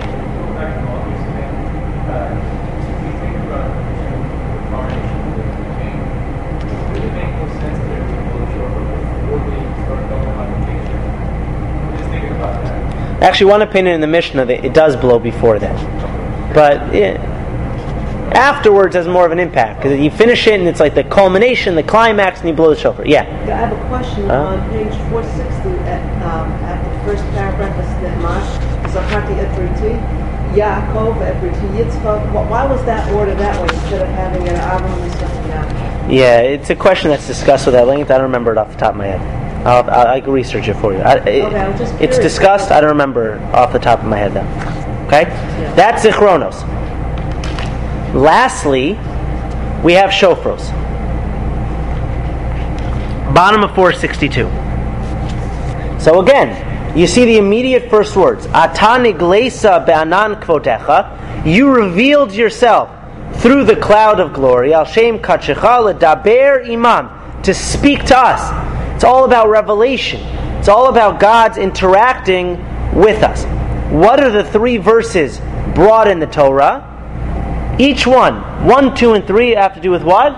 Actually, one opinion in the Mishnah that it does blow before that, but yeah, afterwards has more of an impact because you finish it and it's like the culmination, the climax, and you blow the shofar. Yeah. I have a question uh? on page four sixty at, um, at the first paragraph of Nehemash. Zachati Etriti, Yaakov Etriti, Yitzchak. Why was that ordered that way instead of having an Avraham, Yitzchak, and Yaakov? Yeah, it's a question that's discussed with that length. I don't remember it off the top of my head. I'll, I'll, I can research it for you. I, it, okay, I'm just it's discussed. I don't remember off the top of my head though. Okay, yeah. That's Zichronos. Lastly, we have Shofros. Bottom of four sixty-two. So again, you see the immediate first words. Ata niglesa be'anan kvotecha. You revealed yourself through the cloud of glory. Al shem kachecha ledaber imam. To speak to us. It's all about revelation. It's all about God's interacting with us. What are the three verses brought in the Torah? Each one, one, two, and three, have to do with what?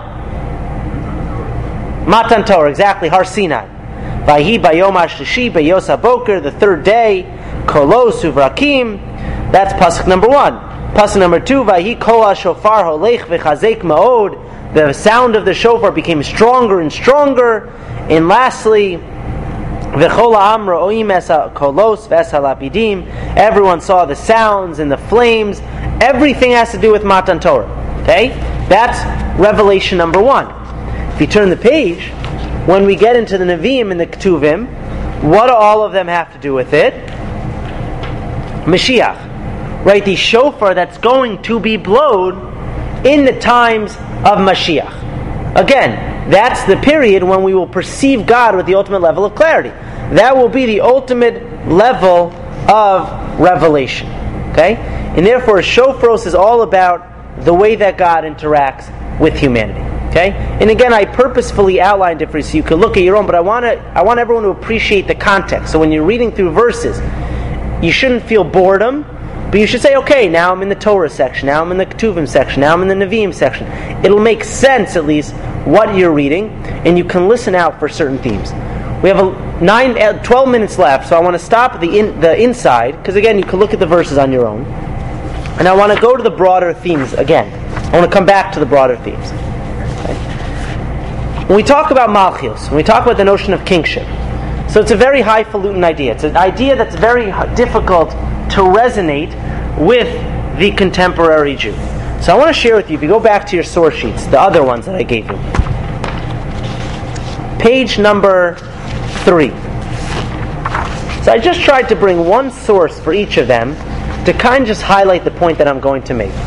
Matan Torah, exactly, Har Sinai. Vayhi bayom hashlishi bayos haboker, the third day, kolos uvrakim. That's pasuk number one. Pasuk number two, Vayhi kol hashofar holech v'chazek ma'od. The sound of the shofar became stronger and stronger. And lastly, v'chol ha'am ro'im es kolos v'es halapidim. Everyone saw the sounds and the flames. Everything has to do with Matan Torah. Okay? That's revelation number one. If you turn the page, when we get into the Nevi'im and the Ketuvim, what do all of them have to do with it? Mashiach. Right? The shofar that's going to be blown in the times of Mashiach. Again, that's the period when we will perceive God with the ultimate level of clarity. That will be the ultimate level of revelation. Okay? And therefore, Shofros is all about the way that God interacts with humanity. Okay? And again, I purposefully outlined it for you so you can look at your own, but I want to I want everyone to appreciate the context. So when you're reading through verses, you shouldn't feel boredom, but you should say, okay, now I'm in the Torah section, now I'm in the Ketuvim section, now I'm in the Nevi'im section. It'll make sense, at least, what you're reading, and you can listen out for certain themes. We have a nine, uh, twelve minutes left, so I want to stop at the, in, the inside, because again, you can look at the verses on your own. And I want to go to the broader themes again. I want to come back to the broader themes. Okay. When we talk about Malchios, when we talk about the notion of kingship, so it's a very highfalutin idea. It's an idea that's very difficult to resonate with the contemporary Jew. So I want to share with you, if you go back to your source sheets, the other ones that I gave you. Page number three. So I just tried to bring one source for each of them to kind of just highlight the point that I'm going to make.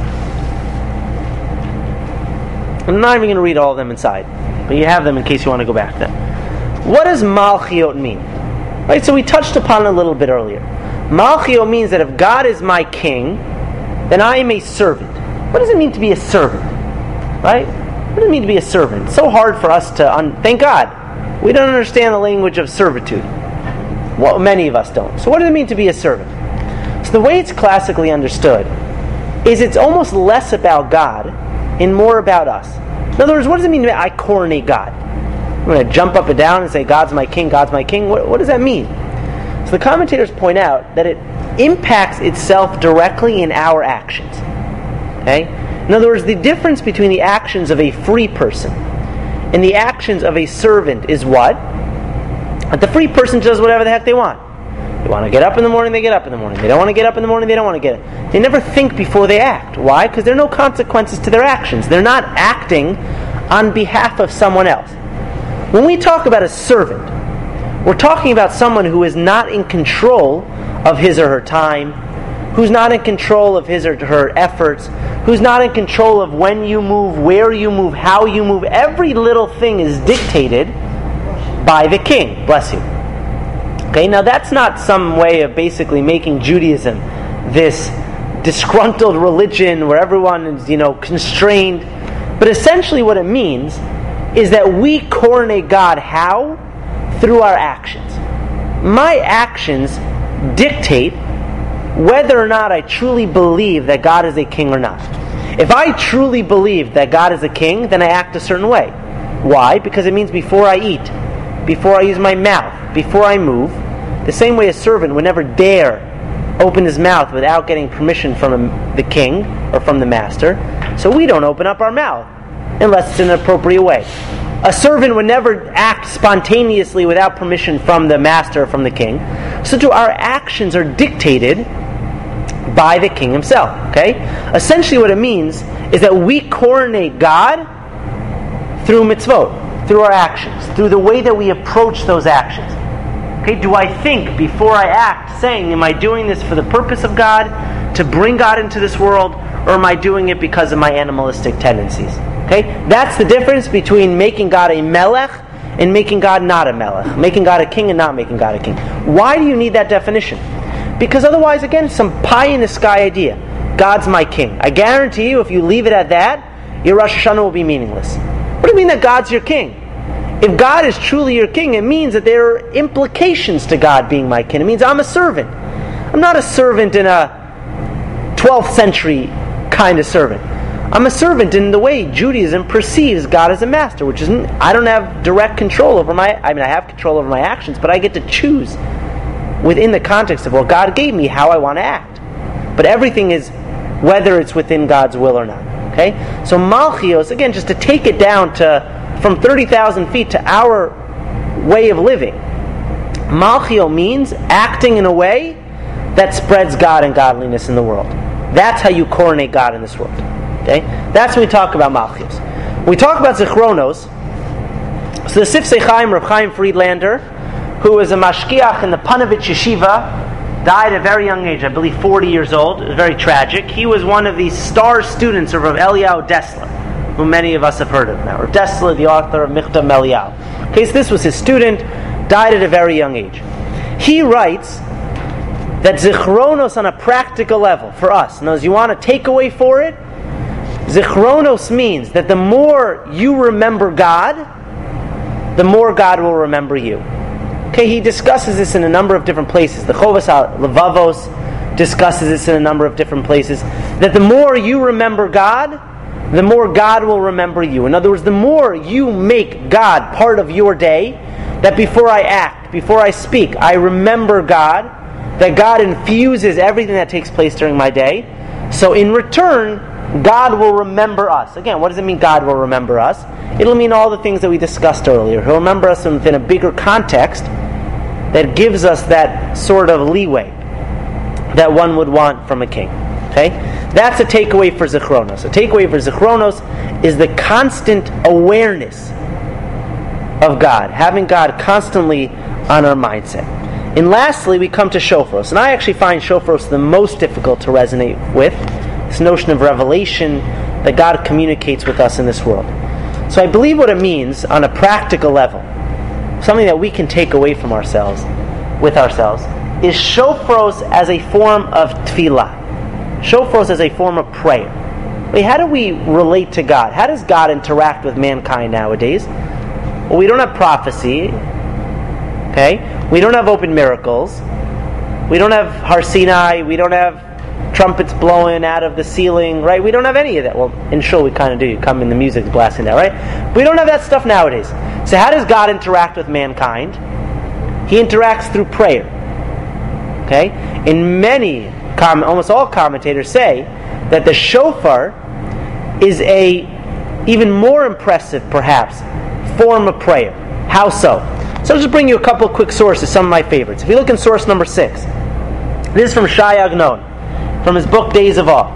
I'm not even going to read all of them inside, but you have them in case you want to go back to them. What does Malchiot mean? Right, so we touched upon it a little bit earlier. Malchiot means that if God is my king, then I am a servant. What does it mean to be a servant? Right? What does it mean to be a servant? It's so hard for us to... Un- Thank God. We don't understand the language of servitude. Well, many of us don't. So what does it mean to be a servant? So the way it's classically understood is it's almost less about God and more about us. In other words, what does it mean to I coronate God? I'm going to jump up and down and say, God's my king, God's my king. What, what does that mean? So the commentators point out that it impacts itself directly in our actions. Okay? In other words, the difference between the actions of a free person and the actions of a servant is what? That the free person does whatever the heck they want. They want to get up in the morning, they get up in the morning. They don't want to get up in the morning, they don't want to get up. They never think before they act. Why? Because there are no consequences to their actions. They're not acting on behalf of someone else. When we talk about a servant, we're talking about someone who is not in control of his or her time, who's not in control of his or her efforts, who's not in control of when you move, where you move, how you move. Every little thing is dictated by the king. Bless you. Okay, now that's not some way of basically making Judaism this disgruntled religion where everyone is, you know, constrained. But essentially what it means is that we coronate God how? Through our actions. My actions dictate whether or not I truly believe that God is a king or not. If I truly believe that God is a king, then I act a certain way. Why? Because it means before I eat, before I use my mouth, before I move, the same way a servant would never dare open his mouth without getting permission from the king or from the master, so we don't open up our mouth unless it's in an appropriate way. A servant would never act spontaneously without permission from the master or from the king. So too, our actions are dictated by the king himself. Okay? Essentially what it means is that we coronate God through mitzvot, through our actions, through the way that we approach those actions. Okay? Do I think before I act, saying, am I doing this for the purpose of God, to bring God into this world, or am I doing it because of my animalistic tendencies? Okay? That's the difference between making God a melech and making God not a melech. Making God a king and not making God a king. Why do you need that definition? Because otherwise, again, it's some pie-in-the-sky idea. God's my king. I guarantee you, if you leave it at that, your Rosh Hashanah will be meaningless. What do you mean that God's your king? If God is truly your king, it means that there are implications to God being my king. It means I'm a servant. I'm not a servant in a twelfth century kind of servant. I'm a servant in the way Judaism perceives God as a master, which is, I don't have direct control over my, I mean, I have control over my actions, but I get to choose within the context of what God gave me how I want to act. But everything is whether it's within God's will or not. Okay? So Malchios, again, just to take it down to, from thirty thousand feet to our way of living, Malchio means acting in a way that spreads God and godliness in the world. That's how you coronate God in this world. Okay? That's when we talk about Malchios. When we talk about Zichronos, so the Sifsei Chaim, Reb Chaim Friedlander, who was a mashkiach in the Panovich Yeshiva, died at a very young age, I believe forty years old. It was very tragic. He was one of the star students of Rav Eliyahu Dessler, who many of us have heard of now. Rav Dessler, the author of Michtav Eliyahu. Okay, so this was his student, died at a very young age. He writes that Zichronos on a practical level, for us, now as you want a takeaway for it, Zichronos means that the more you remember God, the more God will remember you. Okay, he discusses this in a number of different places. The Chovas HaLevavos discusses this in a number of different places. That the more you remember God, the more God will remember you. In other words, the more you make God part of your day, that before I act, before I speak, I remember God, that God infuses everything that takes place during my day. So in return, God will remember us. Again, what does it mean God will remember us? It'll mean all the things that we discussed earlier. He'll remember us within a bigger context that gives us that sort of leeway that one would want from a king. Okay? That's a takeaway for Zichronos. A takeaway for Zichronos is the constant awareness of God, having God constantly on our mindset. And lastly, we come to Shofros. And I actually find Shofros the most difficult to resonate with. This notion of revelation that God communicates with us in this world. So I believe what it means on a practical level, something that we can take away from ourselves, with ourselves, is Shofros as a form of tefillah. Shofros as a form of prayer. Wait, how do we relate to God? How does God interact with mankind nowadays? Well, we don't have prophecy. Okay? We don't have open miracles. We don't have Har Sinai. We don't have trumpets blowing out of the ceiling, right? We don't have any of that. Well, in shul we kind of do. You come in, the music's blasting there, right? But we don't have that stuff nowadays. So how does God interact with mankind? He interacts through prayer. Okay? And many, com- almost all commentators say that the shofar is a even more impressive, perhaps, form of prayer. How so? So I'll just bring you a couple of quick sources, some of my favorites. If you look in source number six, this is from Shai Agnon, from his book Days of Awe.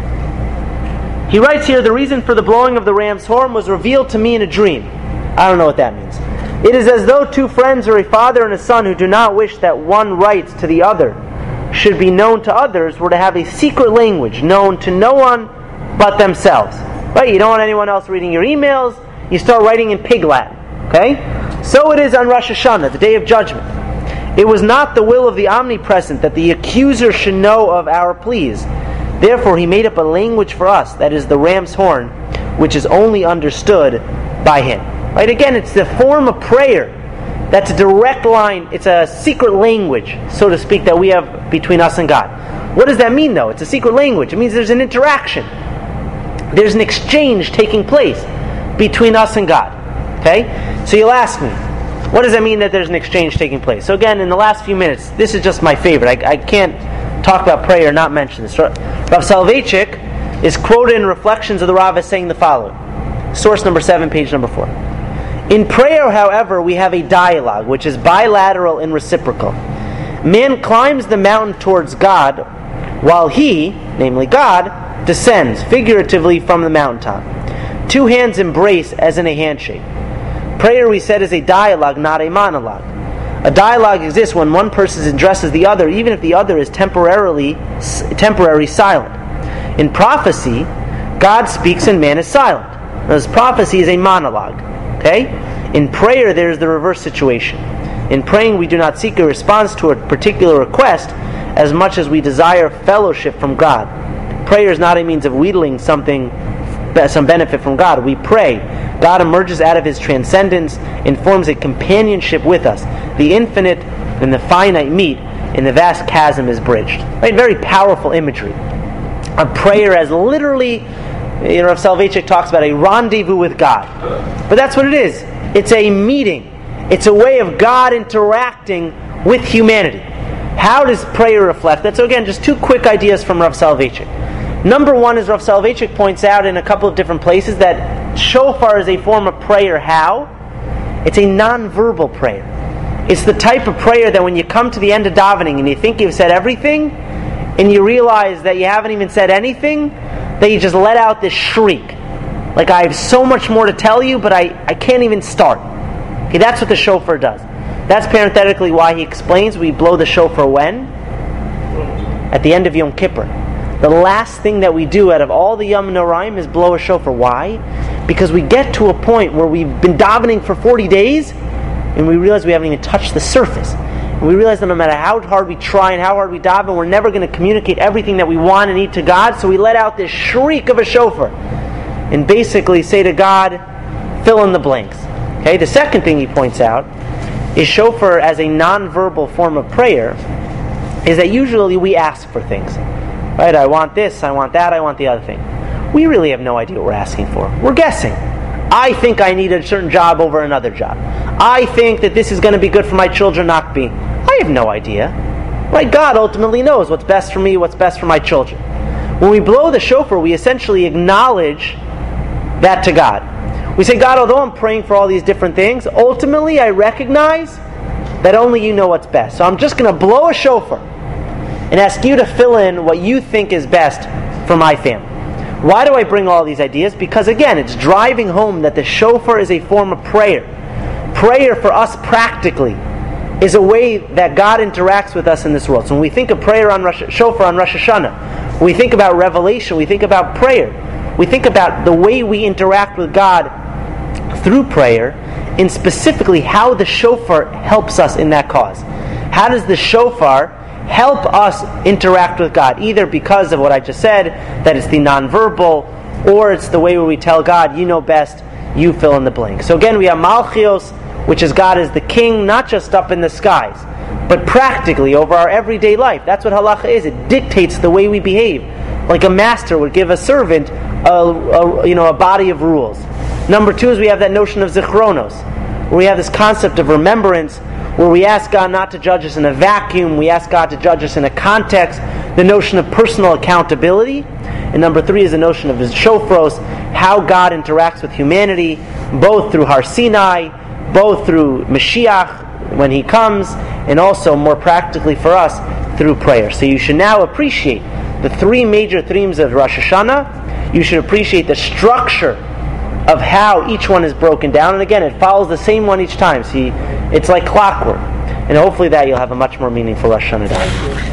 He writes here, the reason for the blowing of the ram's horn was revealed to me in a dream. I don't know what that means. It is as though two friends or a father and a son who do not wish that one writes to the other should be known to others were to have a secret language known to no one but themselves. Right? You don't want anyone else reading your emails. You start writing in Pig Latin. Okay? So it is on Rosh Hashanah, the day of judgment. It was not the will of the Omnipresent that the accuser should know of our pleas. Therefore he made up a language for us, that is the ram's horn, which is only understood by him. Right? Again, it's the form of prayer. That's a direct line. It's a secret language, so to speak, that we have between us and God. What does that mean, though? It's a secret language. It means there's an interaction. There's an exchange taking place between us and God. Okay? So you'll ask me, what does that mean that there's an exchange taking place? So again, in the last few minutes, this is just my favorite. I, I can't talk about prayer and not mention this. Rav Soloveitchik is quoted in Reflections of the Rav as saying the following. Source number seven, page number four. In prayer, however, we have a dialogue, which is bilateral and reciprocal. Man climbs the mountain towards God, while he, namely God, descends figuratively from the mountaintop. Two hands embrace as in a handshake. Prayer, we said, is a dialogue, not a monologue. A dialogue exists when one person addresses the other, even if the other is temporarily temporary silent. In prophecy, God speaks and man is silent. Whereas prophecy is a monologue. Okay? In prayer, there is the reverse situation. In praying, we do not seek a response to a particular request as much as we desire fellowship from God. Prayer is not a means of wheedling something, some benefit from God. We pray. God emerges out of His transcendence and forms a companionship with us. The infinite and the finite meet, and the vast chasm is bridged. Right? Very powerful imagery of prayer as literally, you know, Rav Soloveitchik talks about a rendezvous with God. But that's what it is. It's a meeting. It's a way of God interacting with humanity. How does prayer reflect that? So again, just two quick ideas from Rav Soloveitchik. Number one is Rav Soloveitchik points out in a couple of different places that shofar is a form of prayer. How? It's a non-verbal prayer. It's the type of prayer that when you come to the end of davening and you think you've said everything, and you realize that you haven't even said anything, that you just let out this shriek. Like, I have so much more to tell you, but I, I can't even start. Okay, that's what the shofar does. That's parenthetically why he explains we blow the shofar when? At the end of Yom Kippur. The last thing that we do out of all the Yom Noraim is blow a shofar. Why? Because we get to a point where we've been davening for forty days and we realize we haven't even touched the surface. And we realize that no matter how hard we try and how hard we daven, we're never going to communicate everything that we want and need to God, so we let out this shriek of a shofar and basically say to God, fill in the blanks. Okay. The second thing he points out is shofar as a non-verbal form of prayer is that usually we ask for things. Right? I want this, I want that, I want the other thing. We really have no idea what we're asking for. We're guessing. I think I need a certain job over another job. I think that this is going to be good for my children, not me. I have no idea. Right? God ultimately knows what's best for me, what's best for my children. When we blow the shofar, we essentially acknowledge that to God. We say, God, although I'm praying for all these different things, ultimately I recognize that only you know what's best. So I'm just going to blow a shofar and ask you to fill in what you think is best for my family. Why do I bring all these ideas? Because again, it's driving home that the shofar is a form of prayer. Prayer for us practically is a way that God interacts with us in this world. So when we think of prayer on Rosh, shofar on Rosh Hashanah, when we think about revelation, we think about prayer. We think about the way we interact with God through prayer, and specifically how the shofar helps us in that cause. How does the shofar help us interact with God? Either because of what I just said, that it's the nonverbal, or it's the way where we tell God, you know best, you fill in the blank. So again, we have Malchios, which is God as the king, not just up in the skies, but practically over our everyday life. That's what halacha is. It dictates the way we behave, like a master would give a servant a, a you know a body of rules. Number two is we have that notion of zichronos, where we have this concept of remembrance, where we ask God not to judge us in a vacuum, we ask God to judge us in a context, the notion of personal accountability. And number three is the notion of shofros, how God interacts with humanity, both through Har Sinai, both through Mashiach when He comes, and also more practically for us through prayer. So you should now appreciate the three major themes of Rosh Hashanah. You should appreciate the structure of how each one is broken down. And again, it follows the same one each time. See, it's like clockwork. And hopefully that you'll have a much more meaningful Rosh Hashanah.